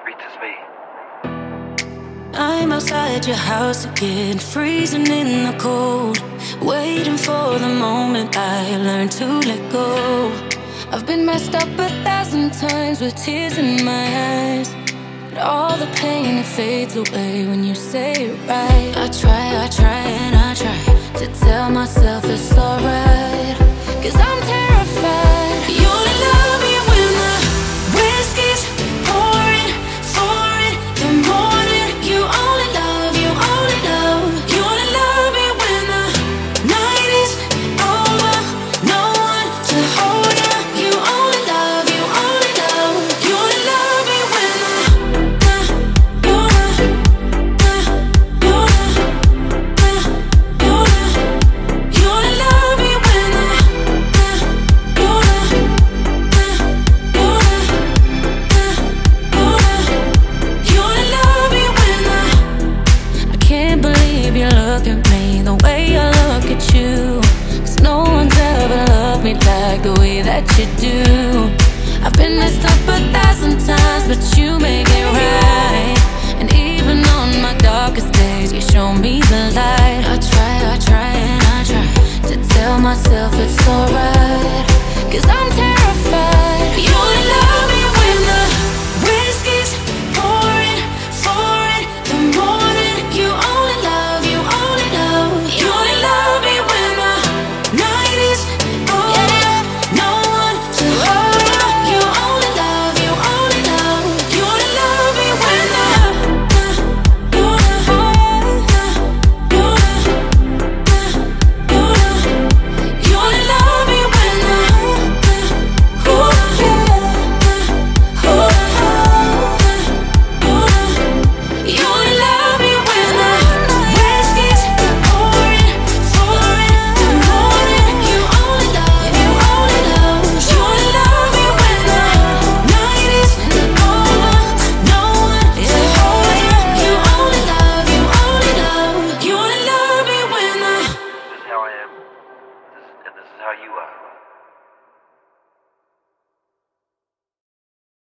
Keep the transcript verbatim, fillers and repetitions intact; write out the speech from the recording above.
Reaches me. I'm outside your house again, freezing in the cold, waiting for the moment I learn to let go. I've been messed up a thousand times with tears in my eyes, but all the pain, it fades away when you say it right. I try, I try and I try to tell myself it's alright, 'cause I'm terrified. You only love me when the whiskey's pouring, pouring the morning. You only love, you only love, you only love me when the night is over. No one to hold you. You only love, you only love, you only love me when the uh, you uh, uh, you uh, uh, you uh, you only love me when the uh, you uh, uh, you uh, uh, you uh, you only love me when the I can't believe you look at me the way I look at you, 'cause no one's ever loved me like the way that you do. I've been messed up a thousand times, but you make it right. And even on my darkest days, you show me the light. I try, I try and I try to tell myself it's alright, 'cause I'm terrified. You only love me when the whiskey's pouring, pouring the morning. You only love, you only love, you only love me when the night is over. No one to hold you. You only love, you only love, you only love me when the uh, you uh, uh, you uh, uh, you uh, you only love me when the uh, you uh, uh, you uh, you uh, you only love me when the whiskey's pouring, pouring the morning. You only love, you only love, you only love me when the night is over. No one to hold you. You only love, you only love, you only love me when the This is how I am. This is, and this is how you are.